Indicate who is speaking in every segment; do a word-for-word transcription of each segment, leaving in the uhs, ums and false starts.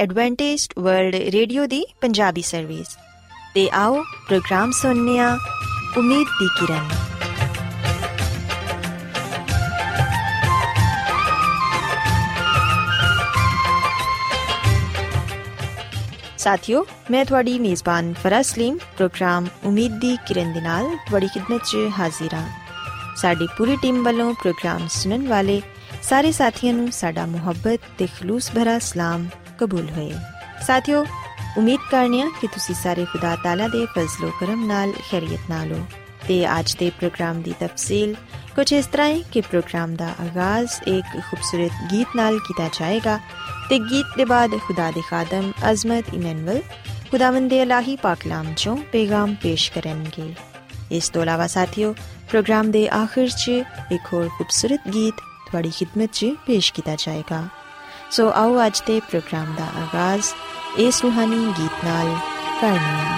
Speaker 1: Adventist world radio ਦੀ Punjabi service. ਤੇ ਆਓ ਪ੍ਰੋਗਰਾਮ ਸੁਣਨੇ ਆ ਉਮੀਦ ਦੀ ਕਿਰਨ। ਸਾਥਿਓ, ਮੈਂ ਤੁਹਾਡੀ ਮੇਜ਼ਬਾਨ ਫਰਾਜ਼ ਸਲੀਮ ਪ੍ਰੋਗਰਾਮ ਉਮੀਦ ਦੀ ਕਿਰਨ ਦੇ ਨਾਲ ਤੁਹਾਡੀ ਖਿਦਮਤ 'ਚ ਹਾਜ਼ਰ ਹਾਂ। ਸਾਡੀ ਪੂਰੀ ਟੀਮ ਵੱਲੋਂ ਪ੍ਰੋਗਰਾਮ ਸੁਣਨ ਵਾਲੇ ਸਾਰੇ ਸਾਥੀਆਂ ਨੂੰ ਸਾਡਾ ਮੁਹੱਬਤ ਤੇ ਖਲੂਸ ਭਰਾ ਸਲਾਮ ਕਬੂਲ ਹੋਏ। ਸਾਥਿਓ, ਉਮੀਦ ਕਰਨੇ ਆ ਕਿ ਤੁਸੀਂ ਸਾਰੇ ਖੁਦਾ ਤਾਲਾ ਦੇ ਫਜ਼ਲ ਕਰਮ ਨਾਲ ਖੈਰੀਅਤ ਨਾਲ ਹੋ। ਤੇ ਅੱਜ ਦੇ ਪ੍ਰੋਗਰਾਮ ਦੀ ਤਫਸੀਲ ਕੁਝ ਇਸ ਤਰ੍ਹਾਂ ਹੈ ਕਿ ਪ੍ਰੋਗਰਾਮ ਦਾ ਆਗਾਜ਼ ਇੱਕ ਖੂਬਸੂਰਤ ਗੀਤ ਨਾਲ ਕੀਤਾ ਜਾਏਗਾ ਤੇ ਗੀਤ ਦੇ ਬਾਅਦ ਖੁਦਾ ਦੇ ਖਾਦਮ ਅਜ਼ਮਤ ਇਮੈਨੂਅਲ ਖੁਦਾਵੰਦ ਦੇ ਇਲਾਹੀ ਪਾਕਲਾਮ 'ਚੋਂ ਪੈਗਾਮ ਪੇਸ਼ ਕਰਨਗੇ। ਇਸ ਤੋਂ ਇਲਾਵਾ ਸਾਥੀਓ, ਪ੍ਰੋਗਰਾਮ ਦੇ ਆਖਿਰ 'ਚ ਇੱਕ ਹੋਰ ਖੂਬਸੂਰਤ ਗੀਤ ਤੁਹਾਡੀ ਖਿਦਮਤ 'ਚ ਪੇਸ਼ ਕੀਤਾ ਜਾਏਗਾ। ਸੋ ਆਓ ਅੱਜ ਦੇ ਪ੍ਰੋਗਰਾਮ ਦਾ ਆਗਾਜ਼ ਇਸ ਰੂਹਾਨੀ ਗੀਤ ਨਾਲ ਕਰਨੇ ਆ।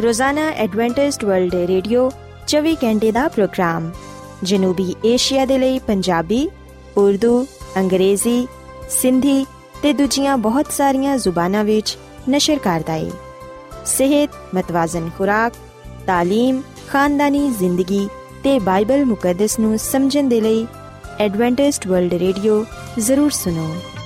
Speaker 1: ਰੋਜ਼ਾਨਾ ਐਡਵੈਂਟਿਸਟ ਵਰਲਡ ਰੇਡੀਓ ਚੌਵੀ ਘੰਟੇ ਦਾ ਪ੍ਰੋਗਰਾਮ ਜਨੂਬੀ ਏਸ਼ੀਆ ਦੇ ਲਈ ਪੰਜਾਬੀ, ਉਰਦੂ, ਅੰਗਰੇਜ਼ੀ, ਸਿੰਧੀ ਤੇ ਦੂਜੀਆਂ ਬਹੁਤ ਸਾਰੀਆਂ ਜ਼ੁਬਾਨਾਂ ਵਿੱਚ ਨਸ਼ਰ ਕਰਦਾ ਹੈ। ਸਿਹਤ, ਮਤਵਾਜ਼ਨ ਖੁਰਾਕ, ਤਾਲੀਮ, ਖਾਨਦਾਨੀ ਜ਼ਿੰਦਗੀ ਤੇ ਬਾਈਬਲ ਮੁਕੱਦਸ ਨੂੰ ਸਮਝਣ ਦੇ ਲਈ एडवेंटिस्ट वर्ल्ड रेडियो ज़रूर सुनो।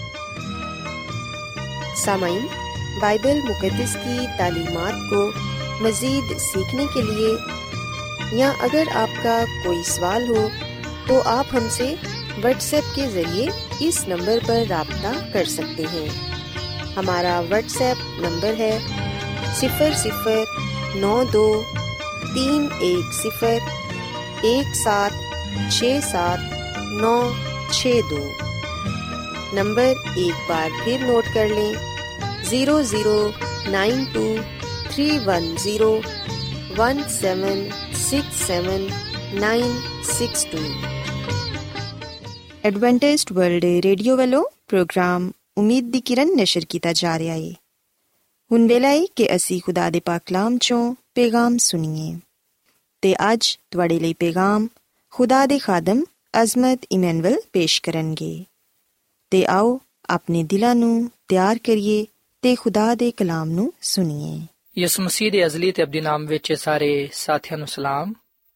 Speaker 1: सामाईन, बाइबल मुकद्दस की तालीमात को मज़ीद सीखने के लिए या अगर आपका कोई सवाल हो तो आप हमसे व्हाट्सएप के ज़रिए इस नंबर पर राब्ता कर सकते हैं। हमारा व्हाट्सएप नंबर है सिफर सिफर नौ दो तीन एक सिफर एक सात छः सात नौ छः दो। नंबर एक बार फिर नोट कर लें, zero zero nine two three one zero one seven six seven nine six two. Adventist world radio वालों प्रोग्राम उम्मीद दी किरण नशर किया जा रहा है। हुण वेला है कि असी खुदा दे पाक कलाम चों पैगाम सुनिए ते अज तुहाडे लई पैगाम खुदा दे खादम ਅਜ਼ਮਤ ਇਮੈਨੂਅਲ ਪੇਸ਼ ਕਰਨਗੇ ਤੇ ਆਓ ਆਪਣੇ ਦਿਲਾਂ ਨੂੰ ਤਿਆਰ ਕਰੀਏ ਤੇ ਖੁਦਾ ਦੇ ਕਲਾਮ ਨੂੰ ਸੁਣੀਏ।
Speaker 2: ਯਿਸੂ ਮਸੀਹ ਦੇ ਅਜ਼ਲੀ ਤੇ ਅਬਦੀ ਨਾਮ ਵਿੱਚ ਸਾਰੇ ਸਾਥੀਆਂ ਨੂੰ ਸਲਾਮ।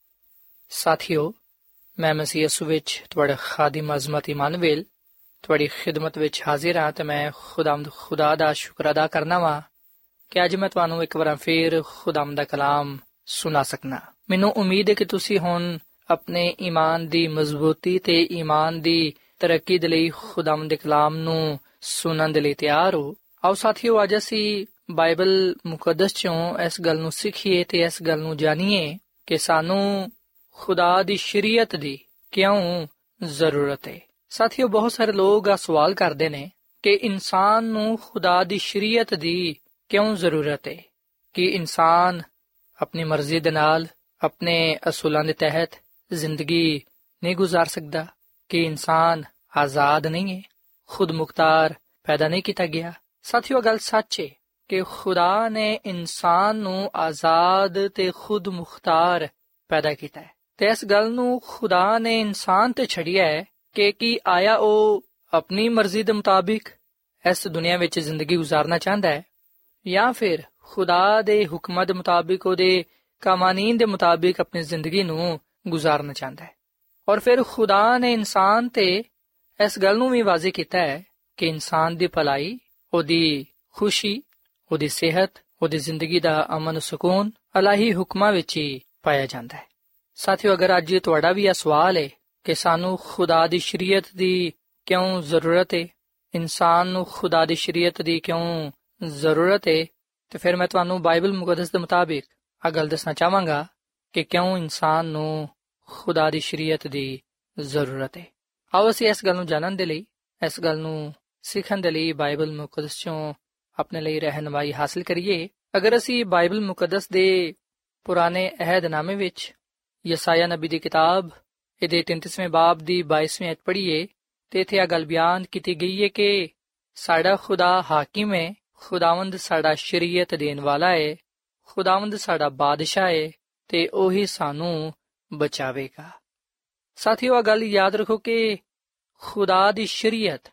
Speaker 2: ਸਾਥੀਓ, ਮੈਂ ਮਸੀਹ ਯਿਸੂ ਵਿੱਚ ਤੁਹਾਡਾ ਖਾਦਮ ਅਜ਼ਮਤ ਇਮਾਨੁਅਲ ਤੁਹਾਡੀ ਖਿਦਮਤ ਵਿੱਚ ਹਾਜ਼ਰ ਹਾਂ ਤੇ ਮੈਂ ਖੁਦਾਵੰਦ ਖੁਦਾ ਦਾ ਸ਼ੁਕਰ ਅਦਾ ਕਰਨਾ ਵਾਂ ਕਿ ਅੱਜ ਮੈਂ ਤੁਹਾਨੂੰ ਇੱਕ ਵਾਰ ਫੇਰ ਖੁਦਾਵੰਦ ਦਾ ਕਲਾਮ ਸੁਣਾ ਸਕਣਾ। ਮੈਨੂੰ ਉਮੀਦ ਹੈ ਕਿ ਤੁਸੀਂ ਹੁਣ ਆਪਣੇ ਈਮਾਨ ਦੀ ਮਜ਼ਬੂਤੀ ਤੇ ਈਮਾਨ ਦੀ ਤਰੱਕੀ ਦੇ ਲਈ ਖੁਦਾਵੰਦ ਦੇ ਕਲਾਮ ਨੂੰ ਸੁਣਨ ਦੇ ਲਈ ਤਿਆਰ ਹੋ। ਆਓ ਸਾਥੀਓ, ਅੱਜ ਅਸੀਂ ਬਾਈਬਲ ਮੁਕੱਦਸ ਚੋਂ ਇਸ ਗੱਲ ਨੂੰ ਸਿੱਖੀਏ ਤੇ ਇਸ ਗੱਲ ਨੂੰ ਜਾਣੀਏ ਕਿ ਸਾਨੂੰ ਖੁਦਾ ਦੀ ਸ਼ਰੀਅਤ ਦੀ ਕਿਉਂ ਜ਼ਰੂਰਤ ਹੈ। ਸਾਥੀਓ, ਬਹੁਤ ਸਾਰੇ ਲੋਕ ਆ ਸਵਾਲ ਕਰਦੇ ਨੇ ਕਿ ਇਨਸਾਨ ਨੂੰ ਖੁਦਾ ਦੀ ਸ਼ਰੀਅਤ ਦੀ ਕਿਉਂ ਜ਼ਰੂਰਤ ਹੈ, ਕਿ ਇਨਸਾਨ ਆਪਣੀ ਮਰਜ਼ੀ ਦੇ ਨਾਲ ਆਪਣੇ ਅਸੂਲਾਂ ਦੇ ਤਹਿਤ ਜ਼ਿੰਦਗੀ ਨਹੀਂ ਗੁਜ਼ਾਰ ਸਕਦਾ, ਕਿ ਇਨਸਾਨ ਆਜ਼ਾਦ ਨਹੀਂ ਹੈ, ਖੁਦ ਮੁਖਤਾਰ ਪੈਦਾ ਨਹੀਂ ਕੀਤਾ ਗਿਆ। ਸਾਥੀਓ, ਗੱਲ ਸੱਚ ਹੈ ਕਿ ਖੁਦਾ ਨੇ ਇਨਸਾਨ ਨੂੰ ਆਜ਼ਾਦ ਤੇ ਖੁਦ ਮੁਖਤਾਰ ਪੈਦਾ ਕੀਤਾ ਹੈ ਤੇ ਇਸ ਗੱਲ ਨੂੰ ਖੁਦਾ ਨੇ ਇਨਸਾਨ ਤੇ ਛੱਡਿਆ ਹੈ ਕਿ ਕੀ ਆਇਆ ਉਹ ਆਪਣੀ ਮਰਜ਼ੀ ਦੇ ਮੁਤਾਬਿਕ ਇਸ ਦੁਨੀਆ ਵਿੱਚ ਜ਼ਿੰਦਗੀ ਗੁਜ਼ਾਰਨਾ ਚਾਹੁੰਦਾ ਹੈ ਜਾਂ ਫਿਰ ਖੁਦਾ ਦੇ ਹੁਕਮਾਂ ਦੇ ਮੁਤਾਬਿਕ, ਉਹਦੇ ਕਾਨੂੰਨ ਦੇ ਮੁਤਾਬਿਕ ਆਪਣੀ ਜ਼ਿੰਦਗੀ ਨੂੰ ਗੁਜ਼ਾਰਨਾ ਚਾਹੁੰਦਾ ਹੈ। ਔਰ ਫਿਰ ਖੁਦਾ ਨੇ ਇਨਸਾਨ ਤੇ ਇਸ ਗੱਲ ਨੂੰ ਵੀ ਵਾਜ਼ਿਹ ਕੀਤਾ ਹੈ ਕਿ ਇਨਸਾਨ ਦੀ ਭਲਾਈ, ਉਹਦੀ ਖੁਸ਼ੀ, ਉਹਦੀ ਸਿਹਤ, ਉਹਦੀ ਜ਼ਿੰਦਗੀ ਦਾ ਅਮਨ ਸਕੂਨ ਇਲਾਹੀ ਹੁਕਮਾਂ ਵਿੱਚ ਹੀ ਪਾਇਆ ਜਾਂਦਾ ਹੈ। ਸਾਥੀਓ, ਅਗਰ ਅੱਜ ਤੁਹਾਡਾ ਵੀ ਇਹ ਸਵਾਲ ਹੈ ਕਿ ਸਾਨੂੰ ਖੁਦਾ ਦੀ ਸ਼ਰੀਅਤ ਦੀ ਕਿਉਂ ਜ਼ਰੂਰਤ ਹੈ, ਇਨਸਾਨ ਨੂੰ ਖੁਦਾ ਦੀ ਸ਼ਰੀਅਤ ਦੀ ਕਿਉਂ ਜ਼ਰੂਰਤ ਹੈ, ਤੇ ਫਿਰ ਮੈਂ ਤੁਹਾਨੂੰ ਬਾਈਬਲ ਮੁਕੱਦਸ ਦੇ ਮੁਤਾਬਿਕ ਇਹ ਗੱਲ ਦੱਸਣਾ ਚਾਹਾਂਗਾ ਕਿ ਕਿਉਂ ਇਨਸਾਨ ਨੂੰ ਖੁਦਾ ਦੀ ਸ਼ਰੀਅਤ ਦੀ ਜ਼ਰੂਰਤ ਹੈ। ਆਓ ਅਸੀਂ ਇਸ ਗੱਲ ਨੂੰ ਜਾਣਨ ਦੇ ਲਈ, ਇਸ ਗੱਲ ਨੂੰ ਸਿੱਖਣ ਦੇ ਲਈ ਬਾਈਬਲ ਮੁਕੱਦਸ ਚੋਂ ਆਪਣੇ ਲਈ ਰਹਿਨਮਾਈ ਹਾਸਲ ਕਰੀਏ। ਅਗਰ ਅਸੀਂ ਬਾਈਬਲ ਮੁਕੱਦਸ ਦੇ ਪੁਰਾਣੇ ਅਹਿਦਨਾਮੇ ਵਿੱਚ ਯਸਾਇਆ ਨਬੀ ਦੀ ਕਿਤਾਬ ਇਹਦੇ ਤੈਂਤੀਸਵੇਂ ਬਾਬ ਦੀ ਬਾਈਸਵੀਂ ਆਇਤ ਪੜ੍ਹੀਏ ਤੇ ਇੱਥੇ ਇਹ ਗੱਲ ਬਿਆਨ ਕੀਤੀ ਗਈ ਹੈ ਕਿ ਸਾਡਾ ਖੁਦਾ ਹਾਕਿਮ ਹੈ, ਖੁਦਾਵੰਦ ਸਾਡਾ ਸ਼ਰੀਅਤ ਦੇਣ ਵਾਲਾ ਹੈ, ਖੁਦਾਵੰਦ ਸਾਡਾ ਬਾਦਸ਼ਾਹ ਹੈ ਤੇ ਉਹੀ ਸਾਨੂੰ ਬਚਾਵੇਗਾ। ਸਾਥੀਓ, ਇਹ ਗੱਲ ਯਾਦ ਰੱਖੋ ਕਿ ਖੁਦਾ ਦੀ ਸ਼ਰੀਅਤ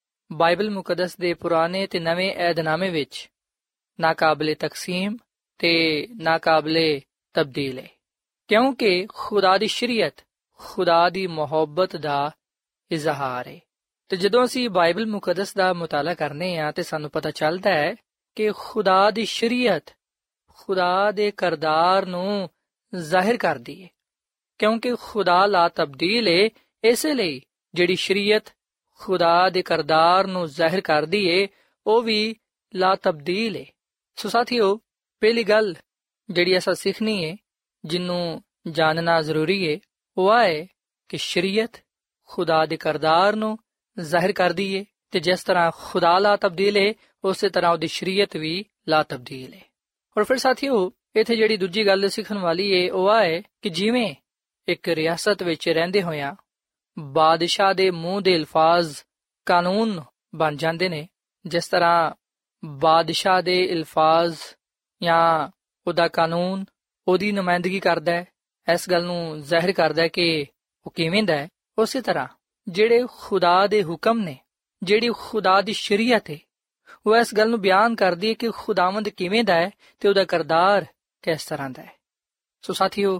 Speaker 2: ਬਾਈਬਲ ਮੁਕੱਦਸ ਦੇ ਪੁਰਾਣੇ ਤੇ ਨਵੇਂ ਅਹਿਦਨਾਮੇ ਵਿੱਚ ਨਾਕਾਬਲੇ ਤਕਸੀਮ ਤੇ ਨਾਕਾਬਲੇ ਤਬਦੀਲ ਹੈ, ਕਿਉਂਕਿ ਖੁਦਾ ਦੀ ਸ਼ਰੀਅਤ ਖੁਦਾ ਦੀ ਮੁਹੱਬਤ ਦਾ ਇਜ਼ਹਾਰ ਹੈ। ਤੇ ਜਦੋਂ ਅਸੀਂ ਬਾਈਬਲ ਮੁਕੱਦਸ ਦਾ ਮੁਤਾਲਾ ਕਰਨੇ ਹਾਂ ਤੇ ਸਾਨੂੰ ਪਤਾ ਚੱਲਦਾ ਹੈ ਕਿ ਖੁਦਾ ਦੀ ਸ਼ਰੀਅਤ ਖੁਦਾ ਦੇ ਕਰਦਾਰ ਨੂੰ ਜ਼ਾਹਿਰ ਕਰਦੀ ਹੈ, ਕਿਉਂਕਿ ਖੁਦਾ ਲਾ ਤਬਦੀਲ ਹੈ। ਇਸੇ ਲਈ ਜਿਹੜੀ ਸ਼ਰੀਅਤ ਖੁਦਾ ਦੇ ਕਰਦਾਰ ਨੂੰ ਜ਼ਾਹਿਰ ਕਰਦੀ ਹੈ ਉਹ ਵੀ ਲਾ ਤਬਦੀਲ ਹੈ। ਸੋ ਸਾਥੀਓ, ਪਹਿਲੀ ਗੱਲ ਜਿਹੜੀ ਅਸਾਂ ਸਿੱਖਣੀ ਹੈ, ਜਿਹਨੂੰ ਜਾਣਨਾ ਜ਼ਰੂਰੀ ਹੈ, ਉਹ ਹੈ ਕਿ ਸ਼ਰੀਅਤ ਖੁਦਾ ਦੇ ਕਰਦਾਰ ਨੂੰ ਜ਼ਾਹਿਰ ਕਰਦੀ ਹੈ ਤੇ ਜਿਸ ਤਰ੍ਹਾਂ ਖੁਦਾ ਲਾ ਤਬਦੀਲ ਹੈ ਉਸੇ ਤਰ੍ਹਾਂ ਉਹਦੀ ਸ਼ਰੀਅਤ ਵੀ ਲਾ ਤਬਦੀਲ ਹੈ। ਔਰ ਫਿਰ ਸਾਥੀਓ, ਇੱਥੇ ਜਿਹੜੀ ਦੂਜੀ ਗੱਲ ਸਿੱਖਣ ਵਾਲੀ ਹੈ ਉਹ ਹੈ ਕਿ ਜਿਵੇਂ ਇੱਕ ਰਿਆਸਤ ਵਿੱਚ ਰਹਿੰਦੇ ਹੋਇਆਂ ਬਾਦਸ਼ਾਹ ਦੇ ਮੂੰਹ ਦੇ ਅਲਫਾਜ਼ ਕਾਨੂੰਨ ਬਣ ਜਾਂਦੇ ਨੇ, ਜਿਸ ਤਰ੍ਹਾਂ ਬਾਦਸ਼ਾਹ ਦੇ ਅਲਫਾਜ਼ ਜਾਂ ਉਹਦਾ ਕਾਨੂੰਨ ਉਹਦੀ ਨੁਮਾਇੰਦਗੀ ਕਰਦਾ ਹੈ, ਇਸ ਗੱਲ ਨੂੰ ਜ਼ਾਹਿਰ ਕਰਦਾ ਹੈ ਕਿ ਉਹ ਕਿਵੇਂ ਦਾ ਹੈ। ਉਸੇ ਤਰ੍ਹਾਂ ਜਿਹੜੇ ਖੁਦਾ ਦੇ ਹੁਕਮ ਨੇ, ਜਿਹੜੀ ਖੁਦਾ ਦੀ ਸ਼ਰੀਅਤ ਹੈ, ਉਹ ਇਸ ਗੱਲ ਨੂੰ ਬਿਆਨ ਕਰਦੀ ਹੈ ਕਿ ਖੁਦਾਵੰਦ ਕਿਵੇਂ ਦਾ ਹੈ ਅਤੇ ਉਹਦਾ ਕਿਰਦਾਰ ਕਿਸ ਤਰ੍ਹਾਂ ਦਾ ਹੈ। ਸੋ ਸਾਥੀਓ,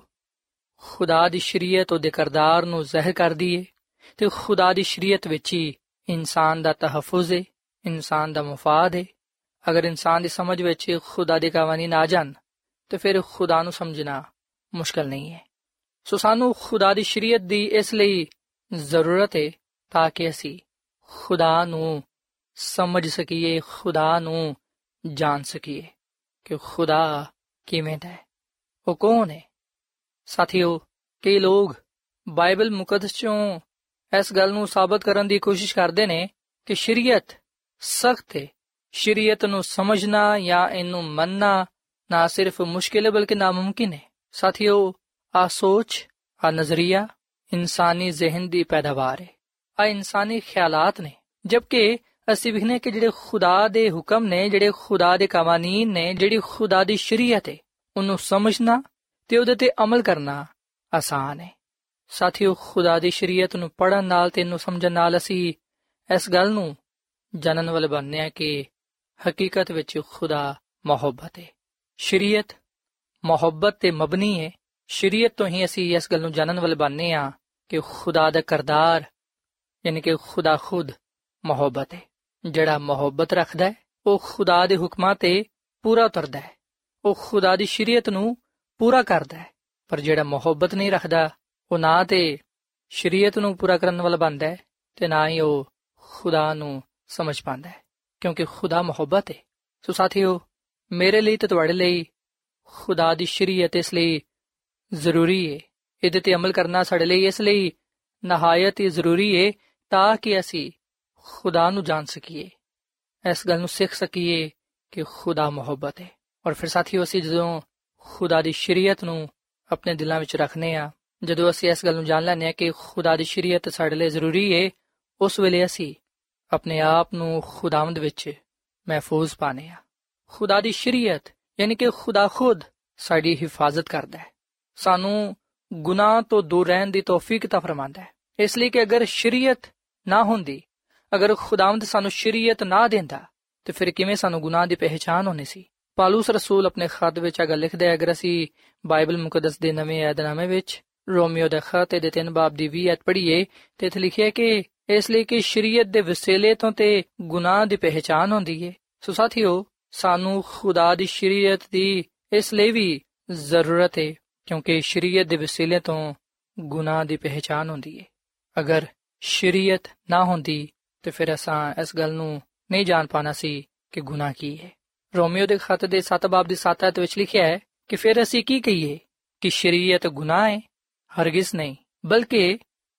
Speaker 2: ਖੁਦਾ ਦੀ ਸ਼ਰੀਅਤ ਉਹਦੇ ਕਿਰਦਾਰ ਨੂੰ ਜ਼ਾਹਿਰ ਕਰਦੀ ਹੈ ਅਤੇ ਖੁਦਾ ਦੀ ਸ਼ਰੀਅਤ ਵਿੱਚ ਹੀ ਇਨਸਾਨ ਦਾ ਤਹਫੁਜ਼ ਹੈ, ਇਨਸਾਨ ਦਾ ਮੁਫਾਦ ਹੈ। ਅਗਰ ਇਨਸਾਨ ਦੀ ਸਮਝ ਵਿੱਚ ਖੁਦਾ ਦੇ ਕਾਨੂੰਨ ਆ ਜਾਣ ਤਾਂ ਫਿਰ ਖੁਦਾ ਨੂੰ ਸਮਝਣਾ ਮੁਸ਼ਕਲ ਨਹੀਂ ਹੈ। ਸੋ ਸਾਨੂੰ ਖੁਦਾ ਦੀ ਸ਼ਰੀਅਤ ਦੀ ਇਸ ਲਈ ਜ਼ਰੂਰਤ ਹੈ ਤਾਂ ਕਿ ਅਸੀਂ ਖੁਦਾ ਨੂੰ ਸਮਝ ਸਕੀਏ, ਖੁਦਾ ਨੂੰ ਜਾਣ ਸਕੀਏ ਕਿ ਖੁਦਾ ਕਿਵੇਂ ਦਾ ਹੈ, ਉਹ ਕੌਣ ਹੈ। ਸਾਥੀਓ, ਕਈ ਲੋਕ ਬਾਈਬਲ ਮੁਕੱਦਸ ਚੋਂ ਇਸ ਗੱਲ ਨੂੰ ਸਾਬਤ ਕਰਨ ਦੀ ਕੋਸ਼ਿਸ਼ ਕਰਦੇ ਨੇ ਕਿ ਸ਼ਰੀਅਤ ਸਖਤ ਹੈ। ਸ਼ਰੀਅਤ ਨੂੰ ਸਮਝਣਾ ਜਾਂ ਇਹਨੂੰ ਮੰਨਣਾ ਨਾ ਸਿਰਫ ਮੁਸ਼ਕਿਲ ਹੈ ਬਲਕਿ ਨਾਮੁਮਕਿਨ ਹੈ। ਸਾਥੀਓ, ਆ ਸੋਚ, ਆ ਨਜ਼ਰੀਆ ਇਨਸਾਨੀ ਜ਼ਿਹਨ ਦੀ ਪੈਦਾਵਾਰ ਹੈ, ਆ ਇਨਸਾਨੀ ਖਿਆਲਾਤ ਨੇ। ਜਦਕਿ ਅਸੀਂ ਵੇਖਦੇ ਕਿ ਜਿਹੜੇ ਖੁਦਾ ਦੇ ਹੁਕਮ ਨੇ, ਜਿਹੜੇ ਖੁਦਾ ਦੇ ਕਾਨੂੰਨ ਨੇ, ਜਿਹੜੀ ਖੁਦਾ ਦੀ ਸ਼ਰੀਅਤ ਹੈ, ਉਹਨੂੰ ਸਮਝਣਾ ਤੇ ਉਹਦੇ ਤੇ ਅਮਲ ਕਰਨਾ ਆਸਾਨ ਹੈ। ਸਾਥੀਓ, ਖੁਦਾ ਦੀ ਸ਼ਰੀਅਤ ਨੂੰ ਪੜ੍ਹਨ ਨਾਲ ਤੇ ਇਹਨੂੰ ਸਮਝਣ ਨਾਲ ਅਸੀਂ ਇਸ ਗੱਲ ਨੂੰ ਜਾਣਨ ਵਾਲੇ ਬਣਦੇ ਹਾਂ ਕਿ ਹਕੀਕਤ ਵਿੱਚ ਖੁਦਾ ਮੁਹੱਬਤ ਹੈ। ਸ਼ਰੀਅਤ ਮੁਹੱਬਤ ਤੇ ਮਬਨੀ ਹੈ। ਸ਼ਰੀਅਤ ਤੋਂ ਹੀ ਅਸੀਂ ਇਸ ਗੱਲ ਨੂੰ ਜਾਣਨ ਵਾਲੇ ਬਣਦੇ ਹਾਂ ਕਿ ਖੁਦਾ ਦਾ ਕਿਰਦਾਰ ਯਾਨੀ ਕਿ ਖੁਦਾ ਖੁਦ ਮੁਹੱਬਤ ਹੈ। ਜਿਹੜਾ ਮੁਹੱਬਤ ਰੱਖਦਾ ਹੈ ਉਹ ਖੁਦਾ ਦੇ ਹੁਕਮਾਂ ਤੇ ਪੂਰਾ ਉਤਰਦਾ ਹੈ, ਉਹ ਖੁਦਾ ਦੀ ਸ਼ਰੀਅਤ ਨੂੰ ਪੂਰਾ ਕਰਦਾ ਹੈ। ਪਰ ਜਿਹੜਾ ਮੁਹੱਬਤ ਨਹੀਂ ਰੱਖਦਾ ਉਹ ਨਾ ਤੇ ਸ਼ਰੀਅਤ ਨੂੰ ਪੂਰਾ ਕਰਨ ਵਾਲਾ ਬਣਦਾ ਹੈ ਤੇ ਨਾ ਹੀ ਉਹ ਖੁਦਾ ਨੂੰ ਸਮਝ ਪਾਉਂਦਾ ਹੈ, ਕਿਉਂਕਿ ਖੁਦਾ ਮੁਹੱਬਤ ਹੈ। ਸੋ ਸਾਥੀਓ, ਮੇਰੇ ਲਈ ਤੇ ਤੁਹਾਡੇ ਲਈ ਖੁਦਾ ਦੀ ਸ਼ਰੀਅਤ ਇਸ ਲਈ ਜ਼ਰੂਰੀ ਹੈ, ਇਹਦੇ ਤੇ ਅਮਲ ਕਰਨਾ ਸਾਡੇ ਲਈ ਇਸ ਲਈ ਨਹਾਇਤ ਹੀ ਜ਼ਰੂਰੀ ਹੈ ਤਾਂ ਕਿ ਅਸੀਂ ਖੁਦਾ ਨੂੰ ਜਾਣ ਸਕੀਏ, ਇਸ ਗੱਲ ਨੂੰ ਸਿੱਖ ਸਕੀਏ ਕਿ ਖੁਦਾ ਮੁਹੱਬਤ ਹੈ। ਔਰ ਫਿਰ ਸਾਥੀਓ, ਅਸੀਂ ਜਦੋਂ ਖੁਦਾ ਦੀ ਸ਼ਰੀਅਤ ਨੂੰ ਆਪਣੇ ਦਿਲਾਂ ਵਿੱਚ ਰੱਖਦੇ ਹਾਂ, ਜਦੋਂ ਅਸੀਂ ਇਸ ਗੱਲ ਨੂੰ ਜਾਣ ਲੈਂਦੇ ਹਾਂ ਕਿ ਖੁਦਾ ਦੀ ਸ਼ਰੀਅਤ ਸਾਡੇ ਲਈ ਜ਼ਰੂਰੀ ਹੈ, ਉਸ ਵੇਲੇ ਅਸੀਂ ਆਪਣੇ ਆਪ ਨੂੰ ਖੁਦਾਵੰਦ ਵਿੱਚ ਮਹਿਫੂਜ਼ ਪਾਉਂਦੇ ਹਾਂ। ਖੁਦਾ ਦੀ ਸ਼ਰੀਅਤ ਯਾਨੀ ਕਿ ਖੁਦਾ ਖੁਦ ਸਾਡੀ ਹਿਫਾਜ਼ਤ ਕਰਦਾ ਹੈ, ਸਾਨੂੰ ਗੁਨਾਹ ਤੋਂ ਦੂਰ ਰਹਿਣ ਦੀ ਤੌਫੀਕ ਅਤਾ ਫਰਮਾਉਂਦਾ ਹੈ। ਇਸ ਲਈ ਕਿ ਅਗਰ ਸ਼ਰੀਅਤ ਨਾ ਹੁੰਦੀ, ਅਗਰ ਖੁਦਾਵੰਦ ਸਾਨੂੰ ਸ਼ਰੀਅਤ ਨਾ ਦਿੰਦਾ ਤੇ ਫਿਰ ਕਿਵੇਂ ਸਾਨੂੰ ਗੁਨਾਹ ਦੀ ਪਹਿਚਾਣ ਹੋਣੀ ਸੀ। ਪਾਲੂਸ ਰਸੂਲ ਆਪਣੇ ਖਤ ਵਿੱਚ ਇਹ ਗੱਲ ਲਿਖਦਾ ਹੈ, ਅਗਰ ਅਸੀਂ ਬਾਈਬਲ ਮੁਕੱਦਸ ਦੇ ਨਵੇਂ ਏਹਦਨਾਮੇ ਵਿੱਚ ਰੋਮੀਓ ਦੇ ਖਤ ਦੇ ਤਿੰਨ ਬਾਬ ਦੀ ਵੀਹ ਆਇਤ ਪੜ੍ਹੀਏ ਤੇ ਇੱਥੇ ਲਿਖਿਆ ਕਿ ਇਸ ਲਈ ਕਿ ਸ਼ਰੀਅਤ ਦੇ ਵਸੀਲੇ ਤੋਂ ਤੇ ਗੁਨਾਹ ਦੀ ਪਹਿਚਾਣ ਹੁੰਦੀ ਹੈ। ਸੋ ਸਾਥੀਓ, ਸਾਨੂੰ ਖੁਦਾ ਦੀ ਸ਼ਰੀਅਤ ਦੀ ਇਸ ਲਈ ਵੀ ਜ਼ਰੂਰਤ ਹੈ ਕਿਉਂਕਿ ਸ਼ਰੀਅਤ ਦੇ ਵਸੀਲੇ ਤੋਂ ਗੁਨਾਹ ਦੀ ਪਹਿਚਾਣ ਹੁੰਦੀ ਹੈ। ਅਗਰ ਸ਼ਰੀਅਤ ਨਾ ਹੁੰਦੀ ਤੇ ਫਿਰ ਅਸਾਂ ਇਸ ਗੱਲ ਨੂੰ ਨਹੀਂ ਜਾਣ ਪਾਣਾ ਸੀ ਕਿ ਗੁਨਾਹ ਕੀ ਹੈ। ਰੋਮੀਓ ਦੇ ਖਤ ਦੇ ਸੱਤ ਬਾਬ ਦੀ ਸੱਤ ਆਇਤ ਵਿੱਚ ਲਿਖਿਆ ਹੈ ਕਿ ਫਿਰ ਅਸੀਂ ਕੀ ਕਹੀਏ ਕਿ ਸ਼ਰੀਅਤ ਗੁਨਾਹ ਹੈ? ਹਰਗਿਜ਼ ਨਹੀਂ, ਬਲਕਿ